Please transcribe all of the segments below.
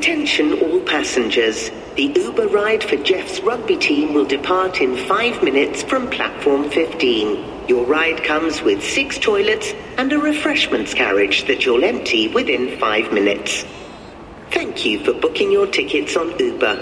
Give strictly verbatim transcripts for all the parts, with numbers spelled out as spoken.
Attention all passengers. The Uber ride for Jeff's rugby team will depart in five minutes from platform fifteen. Your ride comes with six toilets and a refreshments carriage that you'll empty within five minutes. Thank you for booking your tickets on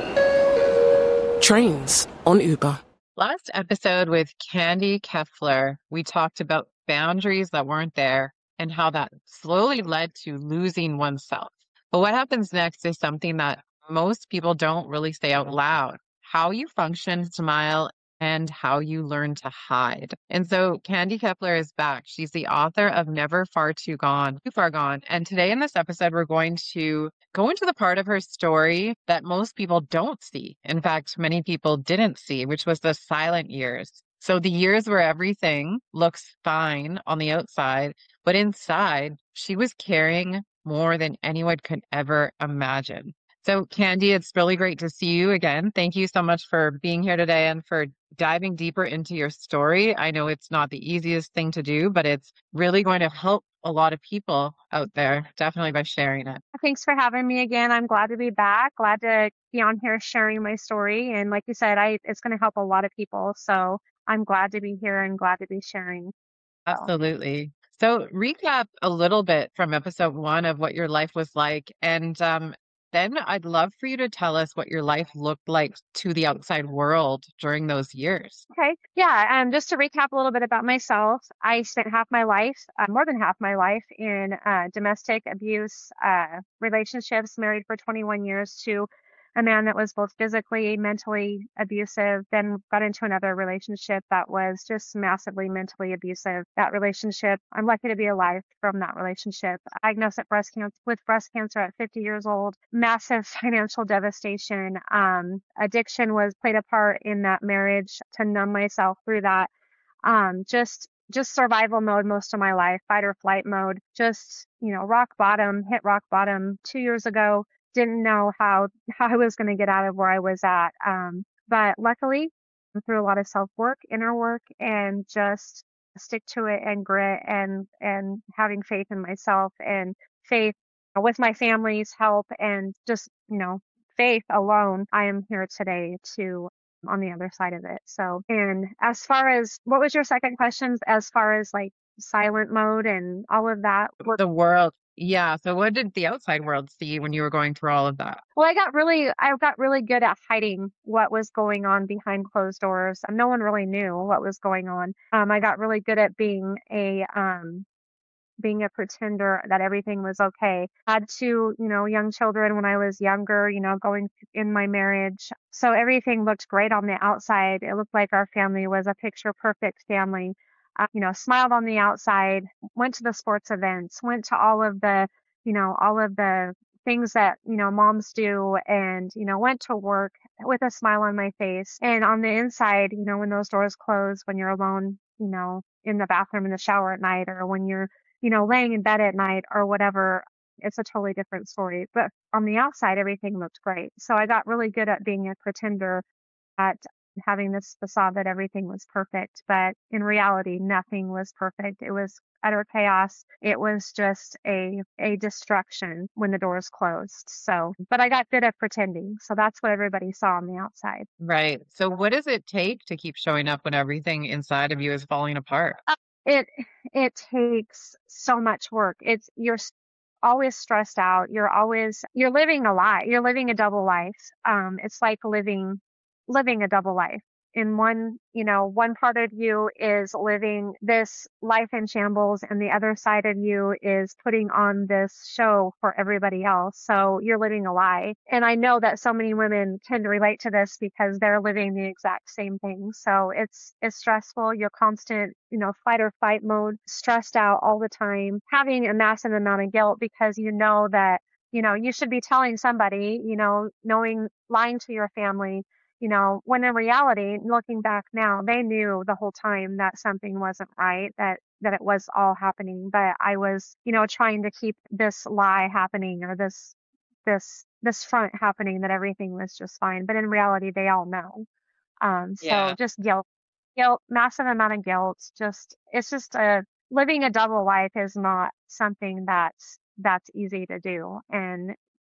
Uber. Trains on Uber. Last episode with Candy Keffler, we talked about boundaries that weren't there and how that slowly led to losing oneself. But what happens next is something that most people don't really say out loud: how you function, smile, and how you learn to hide. And so Candy Keffler is back. She's the author of Never Far Too Gone, Too Far Gone. And today in this episode, we're going to go into the part of her story that most people don't see. In fact, many people didn't see, which was the silent years. So the years where everything looks fine on the outside, but inside, she was carrying more than anyone could ever imagine. So Candy, it's really great to see you again. Thank you so much for being here today and for diving deeper into your story. I know it's not the easiest thing to do, but it's really going to help a lot of people out there, definitely by sharing it. Thanks for having me again. I'm glad to be back. Glad to be on here sharing my story. And like you said, I it's going to help a lot of people. So I'm glad to be here and glad to be sharing. Absolutely. So recap a little bit from episode one of what your life was like. And um, then I'd love for you to tell us what your life looked like to the outside world during those years. Okay. Yeah. Um, just to recap a little bit about myself, I spent half my life, uh, more than half my life in uh, domestic abuse uh, relationships, married for twenty-one years to a man that was both physically, mentally abusive, then got into another relationship that was just massively mentally abusive. That relationship, I'm lucky to be alive from that relationship. Diagnosed at breast cancer with breast cancer at fifty years old, massive financial devastation. Um, addiction was played a part in that marriage to numb myself through that. Um, just just survival mode most of my life, fight or flight mode, just, you know, rock bottom, hit rock bottom two years ago. Didn't know how, how I was going to get out of where I was at. Um, but luckily, through a lot of self-work, inner work, and just stick to it and grit and, and having faith in myself and faith with my family's help and just, you know, faith alone, I am here today to on the other side of it. So, and as far as, what was your second question? As far as like silent mode and all of that? The world. Yeah. So what did the outside world see when you were going through all of that? Well, I got really, I got really good at hiding what was going on behind closed doors. No one really knew what was going on. Um, I got really good at being a, um, being a pretender that everything was okay. I had two, you know, young children when I was younger, you know, going in my marriage. So everything looked great on the outside. It looked like our family was a picture perfect family. Uh, you know, smiled on the outside, went to the sports events, went to all of the, you know, all of the things that, you know, moms do and, you know, went to work with a smile on my face. And on the inside, you know, when those doors close, when you're alone, you know, in the bathroom, in the shower at night, or when you're, you know, laying in bed at night or whatever, it's a totally different story. But on the outside, everything looked great. So I got really good at being a pretender, at having this facade that everything was perfect, but in reality, nothing was perfect. It was utter chaos. It was just a a destruction when the doors closed. So, but I got good at pretending. So that's what everybody saw on the outside. Right. So what does it take to keep showing up when everything inside of you is falling apart? Uh, it it takes so much work. It's you're always stressed out. You're always you're living a lie. You're living a double life. Um, it's like living living a double life. In one, you know, one part of you is living this life in shambles and the other side of you is putting on this show for everybody else. So you're living a lie. And I know that so many women can relate to this because they're living the exact same thing. So it's, it's stressful. You're constant, you know, fight or fight mode, stressed out all the time, having a massive amount of guilt because you know that, you know, you should be telling somebody, you know, knowing, lying to your family, you know, when in reality, looking back now, they knew the whole time that something wasn't right, that, that it was all happening. But I was, you know, trying to keep this lie happening or this, this, this front happening that everything was just fine. But in reality, they all know. Um, so yeah. just guilt, guilt, massive amount of guilt. Just, it's just a, living a double life is not something that's, that's easy to do. And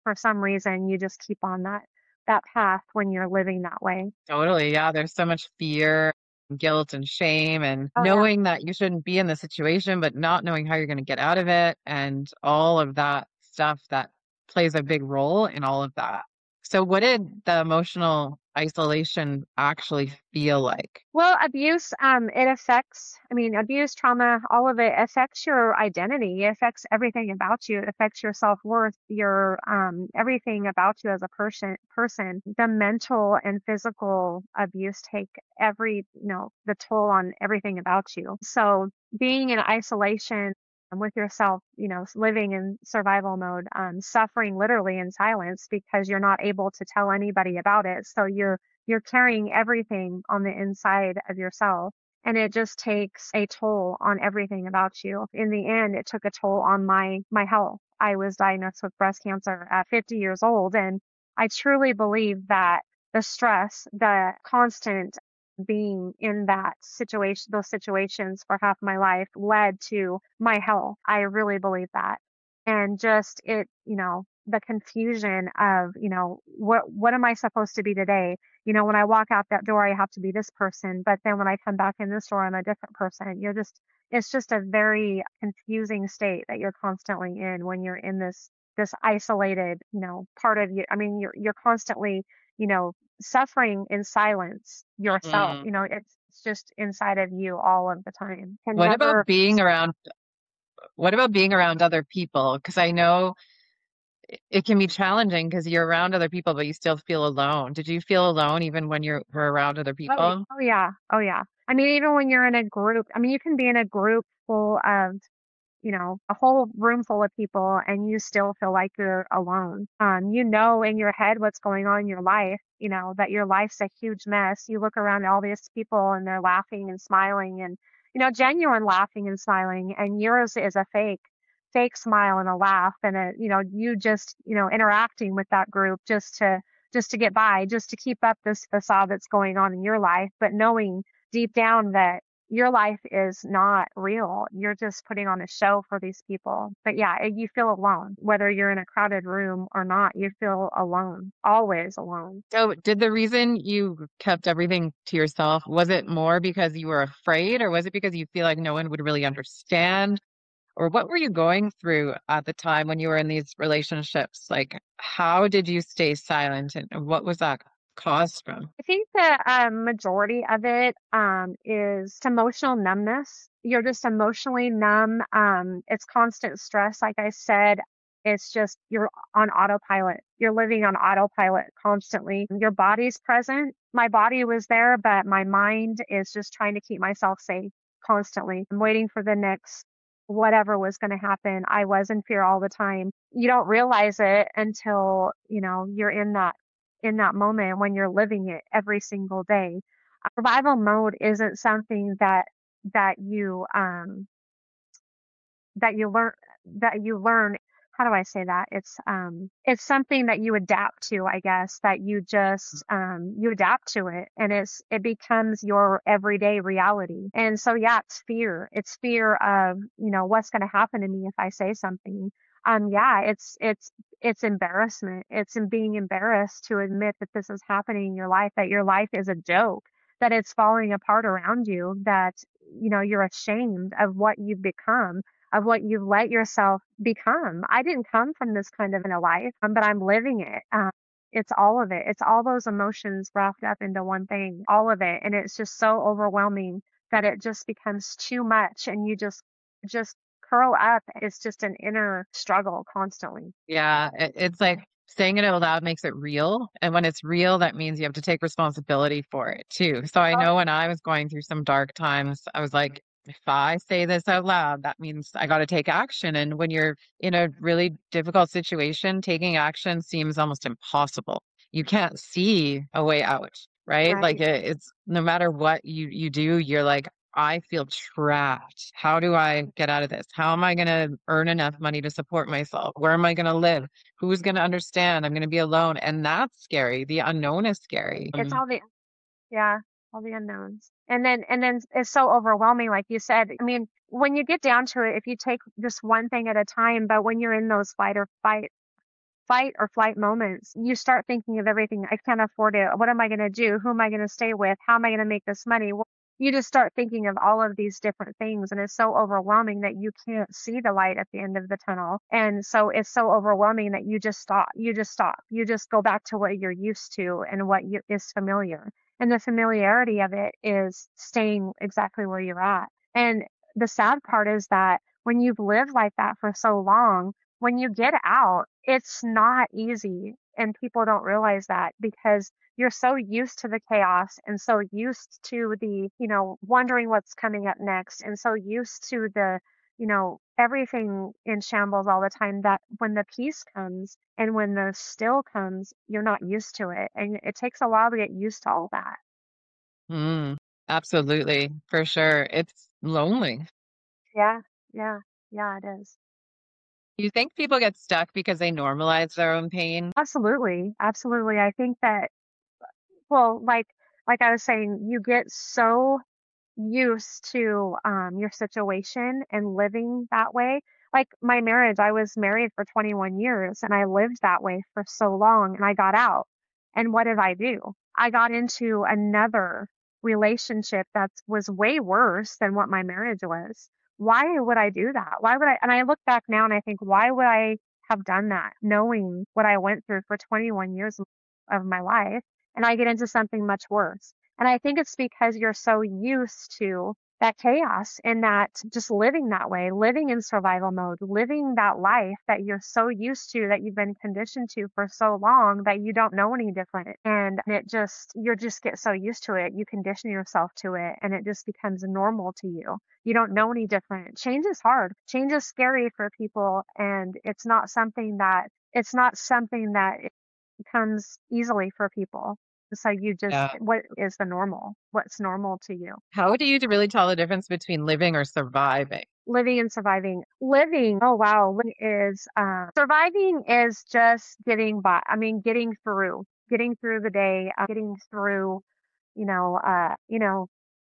for some reason, you just keep on that that path when you're living that way. Totally. Yeah. There's so much fear, guilt, and shame, and Oh yeah. knowing that you shouldn't be in the situation, but not knowing how you're going to get out of it, and all of that stuff that plays a big role in all of that. So, what did the emotional isolation actually feel like? Well, abuse, um, it affects, I mean, abuse, trauma, all of it affects your identity. It affects everything about you. It affects your self-worth, your, um, everything about you as a person, person. The mental and physical abuse take every, you know, the toll on everything about you. So being in isolation with yourself, you know, living in survival mode, um, suffering literally in silence because you're not able to tell anybody about it. So you're you're carrying everything on the inside of yourself. And it just takes a toll on everything about you. In the end, it took a toll on my, my health. I was diagnosed with breast cancer at fifty years old. And I truly believe that the stress, the constant being in that situation, those situations for half my life led to my health. I really believe that. And just it, you know, the confusion of, you know, what, what am I supposed to be today? You know, when I walk out that door, I have to be this person. But then when I come back in this door, I'm a different person. You're just, it's just a very confusing state that you're constantly in when you're in this, this isolated, you know, part of you. I mean, you're, you're constantly, you know, suffering in silence yourself. Mm. You know, it's, it's just inside of you all of the time. Can What about never, being around, what about being around other people? Because I know it it can be challenging because you're around other people, but you still feel alone. Did you feel alone even when you were around other oh, people? oh yeah. Oh yeah. I mean, even when you're in a group, I mean, you can be in a group full of, you know, a whole room full of people and you still feel like you're alone. Um, you know, in your head what's going on in your life, you know, that your life's a huge mess. You look around at all these people and they're laughing and smiling and, you know, genuine laughing and smiling, and yours is a fake, fake smile and a laugh and a, you know, you just, you know, interacting with that group just to, just to get by, just to keep up this facade that's going on in your life, but knowing deep down that your life is not real. You're just putting on a show for these people. But yeah, eh, you feel alone, whether you're in a crowded room or not, you feel alone, always alone. So, did the reason you kept everything to yourself, was it more because you were afraid, or was it because you feel like no one would really understand? Or what were you going through at the time when you were in these relationships? Like, how did you stay silent, and what was that caused from? I think the um, majority of it um, is emotional numbness. You're just emotionally numb. Um, it's constant stress. Like I said, it's just you're on autopilot. You're living on autopilot constantly. Your body's present. My body was there, but my mind is just trying to keep myself safe constantly. I'm waiting for the next whatever was going to happen. I was in fear all the time. You don't realize it until, you know, you're in that in that moment when you're living it every single day. Survival mode isn't something that that you um that you learn that you learn how do I say that? It's um it's something that you adapt to, I guess, that you just um you adapt to it and it's it becomes your everyday reality. And so yeah, it's fear. It's fear of, you know, what's going to happen to me if I say something. Um yeah, it's it's it's embarrassment. It's in being embarrassed to admit that this is happening in your life, that your life is a joke, that it's falling apart around you, that you know, you're ashamed of what you've become, of what you've let yourself become. I didn't come from this kind of in a life, um, but I'm living it. Um, it's all of it. It's all those emotions wrapped up into one thing, all of it. And it's just so overwhelming that it just becomes too much and you just, just curl up. It's just an inner struggle constantly. Yeah, it, it's like saying it out loud makes it real. And when it's real, that means you have to take responsibility for it too. So I Oh, know when I was going through some dark times, I was like, if I say this out loud, that means I got to take action. And when you're in a really difficult situation, taking action seems almost impossible. You can't see a way out, right? Like right. it, it's no matter what you you do, you're like, I feel trapped. How do I get out of this? How am I going to earn enough money to support myself? Where am I going to live? Who's going to understand? I'm going to be alone. And that's scary. The unknown is scary. It's Um, all the, yeah, all the unknowns. And then, and then it's so overwhelming, like you said. I mean, when you get down to it, if you take just one thing at a time, but when you're in those fight or fight fight or flight moments, you start thinking of everything. I can't afford it. What am I going to do? Who am I going to stay with? How am I going to make this money? Well, you just start thinking of all of these different things, and it's so overwhelming that you can't see the light at the end of the tunnel. And so it's so overwhelming that you just stop. You just stop. You just go back to what you're used to and what you, is familiar. And the familiarity of it is staying exactly where you're at. And the sad part is that when you've lived like that for so long, when you get out, it's not easy. And people don't realize that because you're so used to the chaos and so used to the, you know, wondering what's coming up next and so used to the, you know, everything in shambles all the time that when the peace comes and when the still comes, you're not used to it. And it takes a while to get used to all that. Mm, absolutely, for sure. It's lonely. Yeah, yeah, yeah, it is. You think people get stuck because they normalize their own pain? Absolutely. Absolutely. I think that, well, like, like I was saying, you get so used to um, your situation and living that way. Like my marriage, I was married for twenty-one years and I lived that way for so long and I got out. And what did I do? I got into another relationship that was way worse than what my marriage was. Why would I do that? Why would I? And I look back now and I think, why would I have done that knowing what I went through for twenty-one years of my life? And I get into something much worse. And I think it's because you're so used to that chaos and that just living that way, living in survival mode, living that life that you're so used to, that you've been conditioned to for so long that you don't know any different. And it just, you just get so used to it. You condition yourself to it and it just becomes normal to you. You don't know any different. Change is hard. Change is scary for people. And it's not something that, it's not something that comes easily for people. So you just, Yeah. what is the normal? What's normal to you? How do you really tell the difference between living or surviving? Living and surviving. Living, oh wow, living is, uh, surviving is just getting by. I mean, getting through, getting through the day, uh, getting through, you know, uh, you know,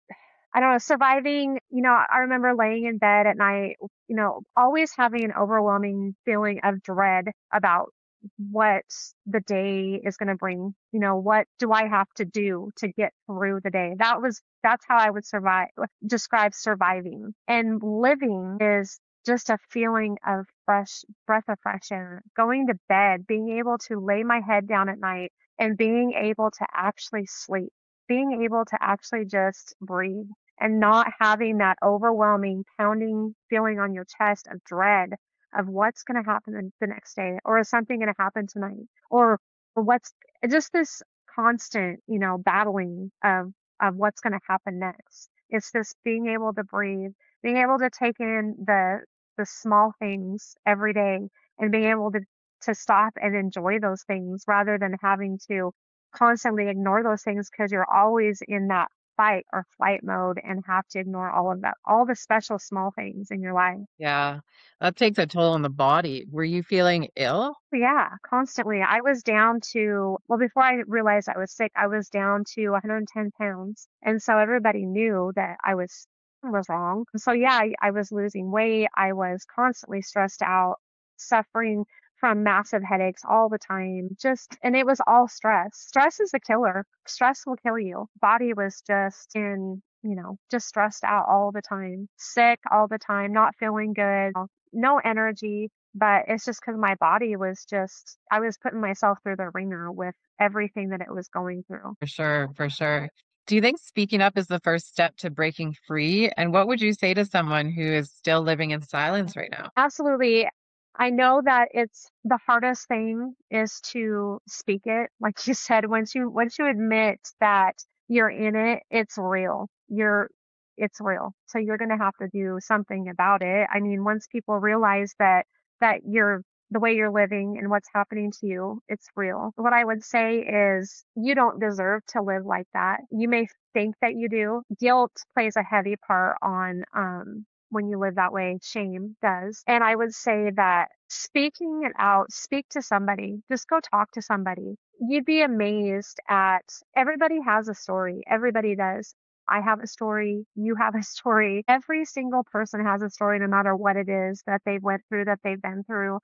I don't know, surviving, you know, I remember laying in bed at night, you know, always having an overwhelming feeling of dread about what the day is going to bring. You know, what do I have to do to get through the day? That was, that's how I would survive, describe surviving. And living is just a feeling of fresh breath of fresh air, going to bed, being able to lay my head down at night and being able to actually sleep, being able to actually just breathe and not having that overwhelming pounding feeling on your chest of dread of what's going to happen the next day, or is something going to happen tonight, or, or what's just this constant, you know, battling of, of what's going to happen next. It's this being able to breathe, being able to take in the, the small things every day and being able to, to stop and enjoy those things rather than having to constantly ignore those things because you're always in that fight or flight mode and have to ignore all of that, all the special small things in your life. Yeah, that takes a toll on the body. Were you feeling ill? Yeah, constantly. I was down to, well, before I realized I was sick, I was down to one hundred ten pounds. And so everybody knew that I was was wrong. So yeah, I, I was losing weight. I was constantly stressed out, suffering from massive headaches all the time. Just, and it was all stress. Stress is a killer. Stress will kill you. Body was just in, you know, just stressed out all the time, sick all the time, not feeling good, no energy. But it's just because my body was just, I was putting myself through the ringer with everything that it was going through. For sure, for sure. Do you think speaking up is the first step to breaking free? And what would you say to someone who is still living in silence right now? Absolutely. I know that it's the hardest thing is to speak it. Like you said, once you once you admit that you're in it, it's real. You're it's real. So you're going to have to do something about it. I mean, once people realize that that you're the way you're living and what's happening to you, it's real. What I would say is you don't deserve to live like that. You may think that you do. Guilt plays a heavy part on um when you live that way. Shame does. And I would say that speaking it out, speak to somebody, just go talk to somebody. You'd be amazed at everybody has a story. Everybody does. I have a story. You have a story. Every single person has a story, no matter what it is that they went through, that they've been through.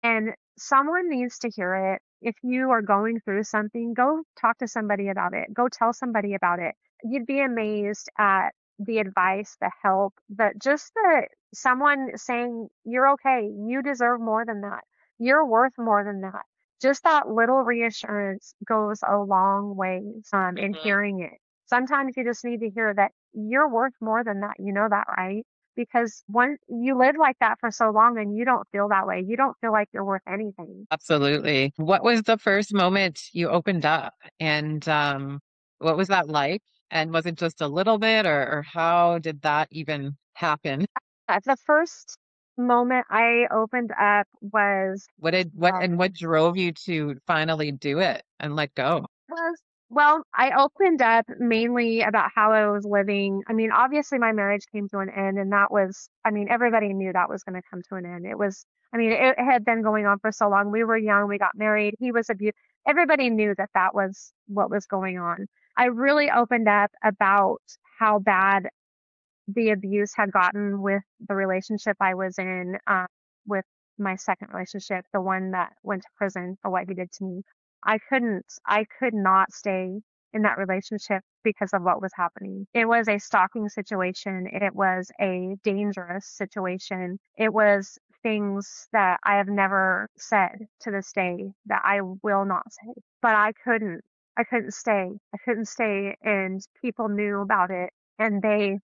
And someone needs to hear it. If you are going through something, go talk to somebody about it. Go tell somebody about it. You'd be amazed at the advice, the help, the just the someone saying, you're okay. You deserve more than that. You're worth more than that. Just that little reassurance goes a long ways um, in Mhm. hearing it. Sometimes you just need to hear that you're worth more than that. You know that, right? Because once you live like that for so long and you don't feel that way, you don't feel like you're worth anything. Absolutely. What was the first moment you opened up? And um, what was that like? And was it just a little bit, or, or how did that even happen? Uh, the first moment I opened up was What did what um, and what drove you to finally do it and let go? was well, I opened up mainly about how I was living. I mean, obviously my marriage came to an end, and that was, I mean, everybody knew that was going to come to an end. It was, I mean, it had been going on for so long. We were young, we got married. He was abused. Everybody knew that that was what was going on. I really opened up about how bad the abuse had gotten with the relationship I was in, uh, with my second relationship, the one that went to prison for what he did to me. I couldn't, I could not stay in that relationship because of what was happening. It was a stalking situation. It was a dangerous situation. It was things that I have never said to this day that I will not say, but I couldn't. I couldn't stay. I couldn't stay, and people knew about it, and they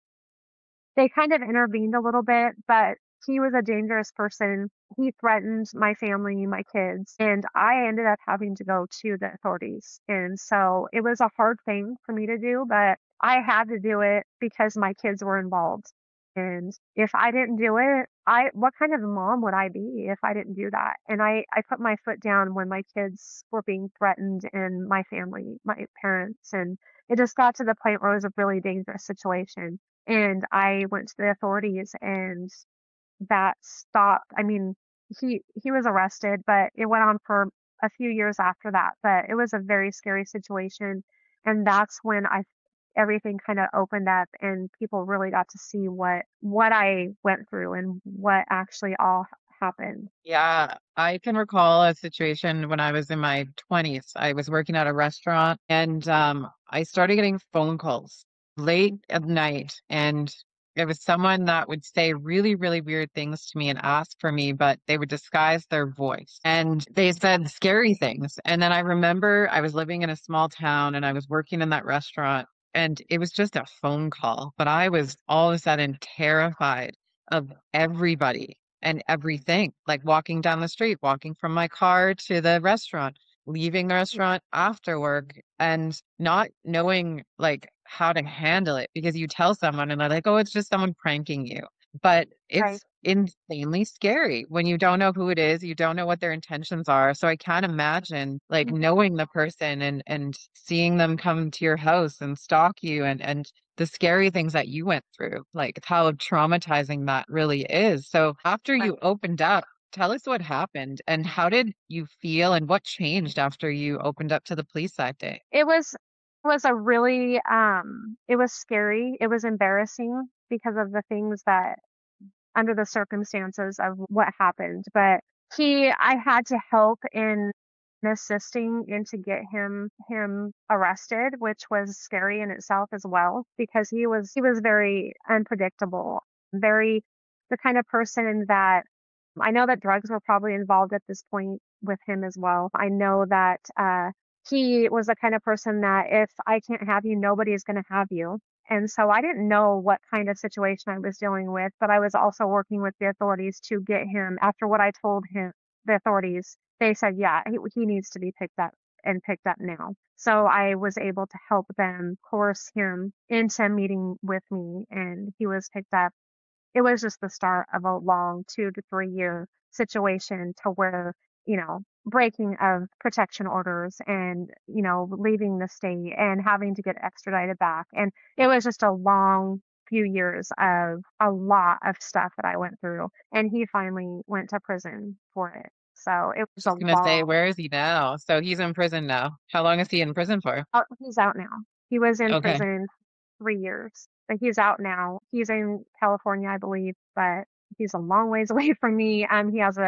they kind of intervened a little bit, but he was a dangerous person. He threatened my family, my kids, and I ended up having to go to the authorities. And so it was a hard thing for me to do, but I had to do it because my kids were involved. And if I didn't do it, I what kind of a mom would I be if I didn't do that? And I I put my foot down when my kids were being threatened and my family, my parents, and it just got to the point where it was a really dangerous situation. And I went to the authorities and that stopped. I mean, he he was arrested, but it went on for a few years after that. But it was a very scary situation, and that's when I everything kind of opened up and people really got to see what what I went through and what actually all happened. Yeah, I can recall a situation when I was in my twenties. I was working at a restaurant and um, I started getting phone calls late at night. And it was someone that would say really, really weird things to me and ask for me, but they would disguise their voice. And they said scary things. And then I remember I was living in a small town and I was working in that restaurant. And it was just a phone call, but I was all of a sudden terrified of everybody and everything, like walking down the street, walking from my car to the restaurant, leaving the restaurant after work and not knowing like how to handle it because you tell someone and they're like, oh, it's just someone pranking you. But Right. it's insanely scary when you don't know who it is, you don't know what their intentions are. So I can't imagine like knowing the person and and seeing them come to your house and stalk you and and the scary things that you went through, like how traumatizing that really is. So after Right. you opened up, tell us what happened and how did you feel and what changed after you opened up to the police that day? It was it was a really um it was scary. It was embarrassing because of the things that under the circumstances of what happened. But he, I had to help in assisting and to get him him arrested, which was scary in itself as well because he was he was very unpredictable, very the kind of person that I know that drugs were probably involved at this point with him as well. I know that uh, he was the kind of person that if I can't have you, nobody is going to have you. And so I didn't know what kind of situation I was dealing with, but I was also working with the authorities to get him, after what I told him, the authorities, they said, yeah, he, he needs to be picked up and picked up now. So I was able to help them coerce him into meeting with me, and he was picked up. It was just the start of a long two to three year situation to where, you know, breaking of protection orders and, you know, leaving the state and having to get extradited back. And it was just a long few years of a lot of stuff that I went through. And he finally went to prison for it. So it was a Just gonna say, long, where is he now? So he's in prison now. How long is he in prison for? oh, he's out now. He was in Okay. prison three years, but he's out now. He's in California, I believe, but he's a long ways away from me. Um, he has a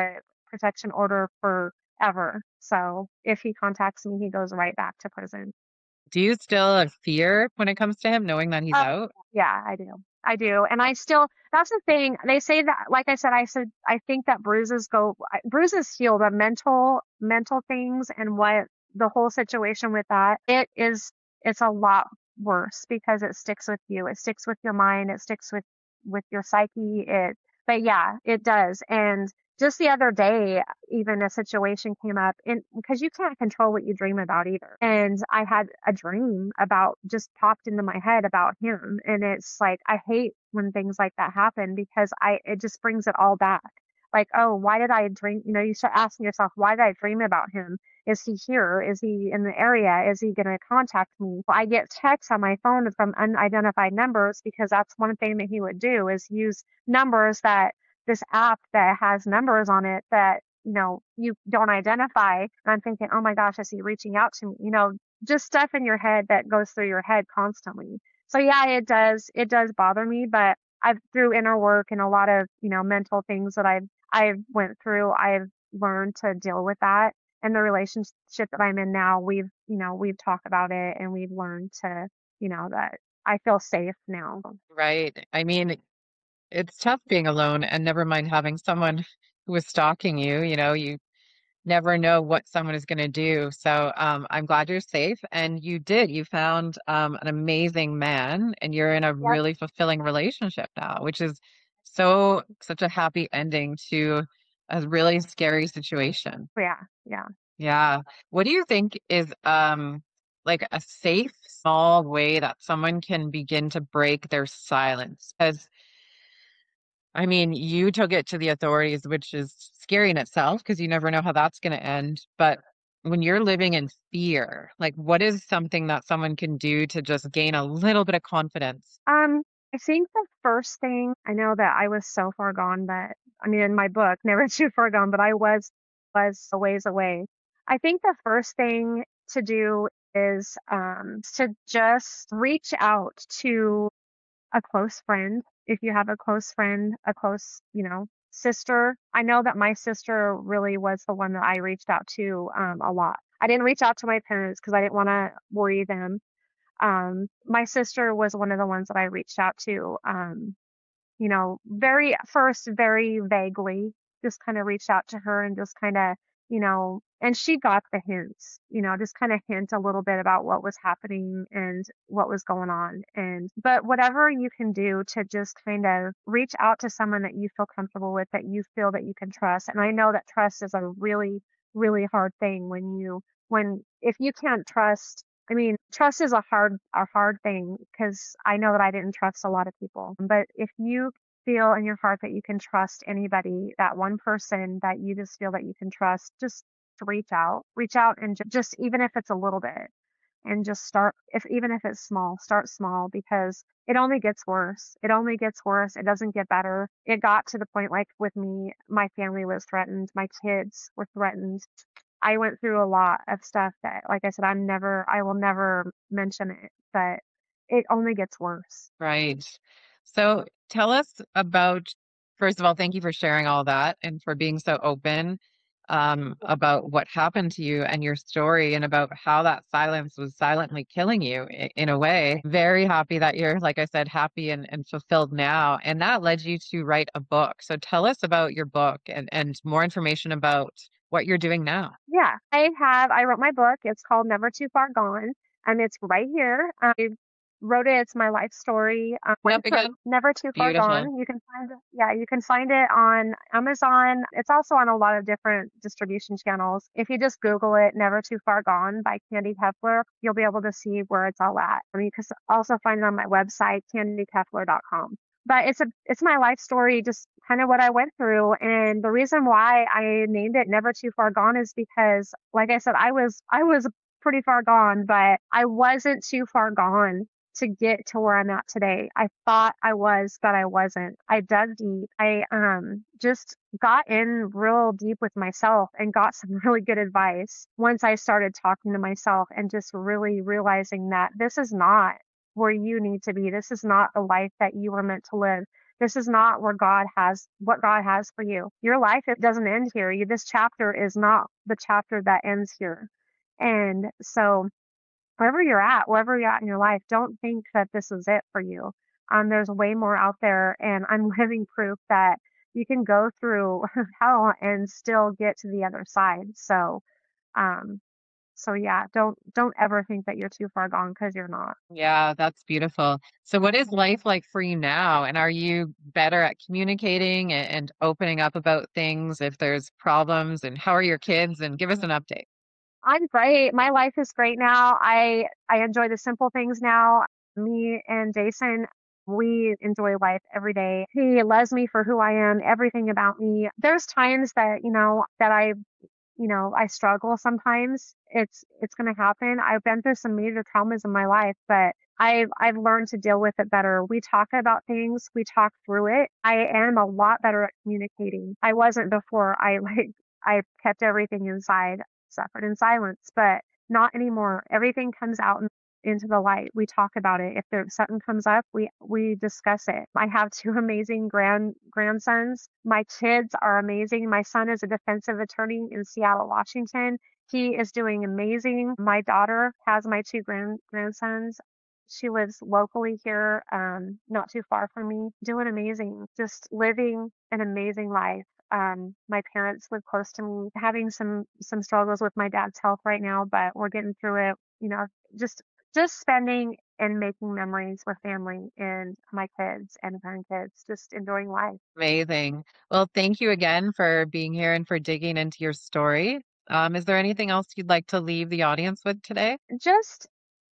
protection order forever. So if he contacts me, he goes right back to prison. Do you still have fear when it comes to him, knowing that he's Oh, out? yeah, I do. I do. And I still, that's the thing. They say that, like I said, I said, I think that bruises go, bruises heal, the mental, mental things and what the whole situation with that, it is, it's a lot worse because it sticks with you. It sticks with your mind. It sticks with, with your psyche. It, but yeah, it does. And just the other day, even a situation came up in because you can't control what you dream about either. And I had a dream about just popped into my head about him. And it's like, I hate when things like that happen because I, it just brings it all back. Like, oh, why did I dream? You know, you start asking yourself, why did I dream about him? Is he here? Is he in the area? Is he going to contact me? Well, I get texts on my phone from unidentified numbers because that's one thing that he would do is use numbers that this app that has numbers on it that, you know, you don't identify. And I'm thinking, oh my gosh, is he reaching out to me? You know, just stuff in your head that goes through your head constantly. So yeah, it does, it does bother me, but I've through inner work and a lot of, you know, mental things that I've, I've went through, I've learned to deal with that. And the relationship that I'm in now, we've, you know, we've talked about it and we've learned to, you know, that I feel safe now. Right. I mean, it's tough being alone and never mind having someone who is stalking you. You know, you never know what someone is going to do. So um, I'm glad you're safe. And you did. You found um, an amazing man and you're in a Yep. really fulfilling relationship now, which is so such a happy ending to a really scary situation. Yeah. Yeah. Yeah. What do you think is um like a safe, small way that someone can begin to break their silence? Because I mean, you took it to the authorities, which is scary in itself because you never know how that's going to end. But when you're living in fear, like what is something that someone can do to just gain a little bit of confidence? Um, I think the first thing I know that I was so far gone that I mean in my book, never too far gone, but I was was a ways away. I think the first thing to do is um to just reach out to a close friend. If you have a close friend, a close, you know, sister. I know that my sister really was the one that I reached out to um a lot. I didn't reach out to my parents because I didn't want to worry them. Um, my sister was one of the ones that I reached out to, um, you know, very first, very vaguely, just kind of reached out to her and just kind of, you know, and she got the hints, you know, just kind of hint a little bit about what was happening and what was going on. And, but whatever you can do to just kind of reach out to someone that you feel comfortable with, that you feel that you can trust. And I know that trust is a really, really hard thing when you, when, if you can't trust, I mean, trust is a hard a hard thing because I know that I didn't trust a lot of people. But if you feel in your heart that you can trust anybody, that one person that you just feel that you can trust, just to reach out, reach out and ju- just even if it's a little bit and just start if even if it's small, start small because it only gets worse. It only gets worse. It doesn't get better. It got to the point like with me, my family was threatened, my kids were threatened. I went through a lot of stuff that, like I said, I'm never, I will never mention it, but it only gets worse. Right. So tell us about, first of all, thank you for sharing all that and for being so open um, about what happened to you and your story and about how that silence was silently killing you i- in a way. Very happy that you're, like I said, happy and, and fulfilled now. And that led you to write a book. So tell us about your book and, and more information about what you're doing now. Yeah, I have, I wrote my book. It's called Never Too Far Gone, and it's right here. I wrote it. It's my life story. Um, Yep, again. Never Too Far Beautiful. Gone. You can find it. Yeah, you can find it on Amazon. It's also on a lot of different distribution channels. If you just Google it, Never Too Far Gone by Candy Kefler, you'll be able to see where it's all at. And you can also find it on my website, candy kefler dot com. But it's a it's my life story, just kind of what I went through. And the reason why I named it Never Too Far Gone is because, like I said, I was I was pretty far gone, but I wasn't too far gone to get to where I'm at today. I thought I was, but I wasn't. I dug deep. I um just got in real deep with myself and got some really good advice once I started talking to myself and just really realizing that this is not where you need to be. This is not the life that you were meant to live. This is not where God has what God has for you. Your life, it doesn't end here. You, this chapter is not the chapter that ends here. And so wherever you're at, wherever you're at in your life, don't think that this is it for you. Um, there's way more out there, and I'm living proof that you can go through hell and still get to the other side. So, um, so yeah, don't don't ever think that you're too far gone, because you're not. Yeah, that's beautiful. So what is life like for you now? And are you better at communicating and, and opening up about things if there's problems? And how are your kids? And give us an update. I'm great. My life is great now. I I enjoy the simple things now. Me and Jason, we enjoy life every day. He loves me for who I am, everything about me. There's times that, you know, that I, you know, I struggle sometimes. It's it's going to happen. I've been through some major traumas in my life, but I've I've learned to deal with it better. We talk about things, we talk through it. I am a lot better at communicating. I wasn't before. I like I kept everything inside, suffered in silence, but not anymore. Everything comes out in- into the light. We talk about it. If there's something comes up, we we discuss it. I have two amazing grand grandsons. My kids are amazing. My son is a defensive attorney in Seattle, Washington. He is doing amazing. My daughter has my two grand grandsons. She lives locally here, um, not too far from me, doing amazing, just living an amazing life. Um, my parents live close to me, having some some struggles with my dad's health right now, but we're getting through it. You know, just just spending and making memories with family and my kids and grandkids, just enjoying life. Amazing. Well, thank you again for being here and for digging into your story. Um, is there anything else you'd like to leave the audience with today? Just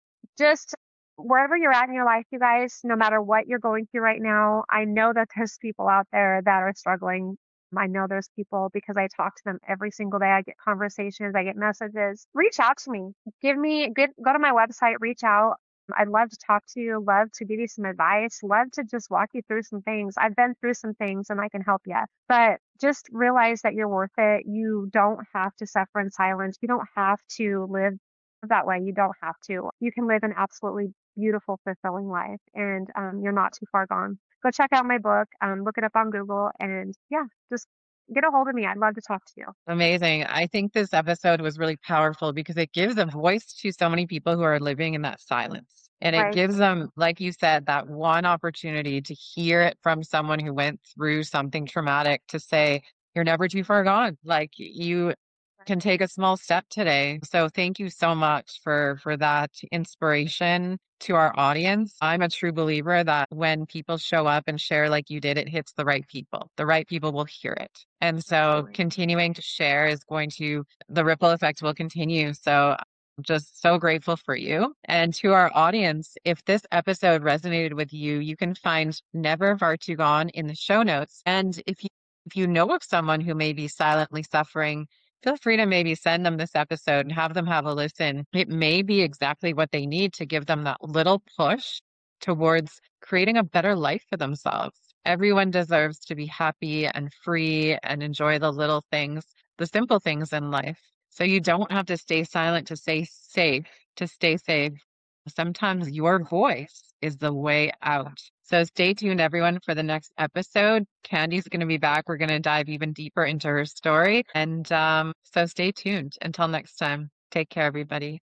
just wherever you're at in your life, you guys, no matter what you're going through right now, I know that there's people out there that are struggling. I know there's people because I talk to them every single day. I get conversations, I get messages. Reach out to me. Give me good, go to my website, reach out. I'd love to talk to you, love to give you some advice, love to just walk you through some things. I've been through some things and I can help you. But just realize that you're worth it. You don't have to suffer in silence. You don't have to live that way. You don't have to. You can live an absolutely beautiful, fulfilling life, and um, you're not too far gone. Go check out my book, um, look it up on Google, and yeah, just get a hold of me. I'd love to talk to you. Amazing. I think this episode was really powerful because it gives a voice to so many people who are living in that silence. And it Right. gives them, like you said, that one opportunity to hear it from someone who went through something traumatic to say, you're never too far gone. Like you can take a small step today. So thank you so much for for that inspiration to our audience. I'm a true believer that when people show up and share like you did, it hits the right people. The right people will hear it. And so Absolutely. continuing to share is going to, the ripple effect will continue. So I'm just so grateful for you. And to our audience, if this episode resonated with you, you can find Never Far Too Gone in the show notes. And if you if you know of someone who may be silently suffering, feel free to maybe send them this episode and have them have a listen. It may be exactly what they need to give them that little push towards creating a better life for themselves. Everyone deserves to be happy and free and enjoy the little things, the simple things in life. So you don't have to stay silent to stay safe, to stay safe. Sometimes your voice is the way out. So stay tuned, everyone, for the next episode. Candy's going to be back. We're going to dive even deeper into her story. And um, so stay tuned. Until next time, take care, everybody.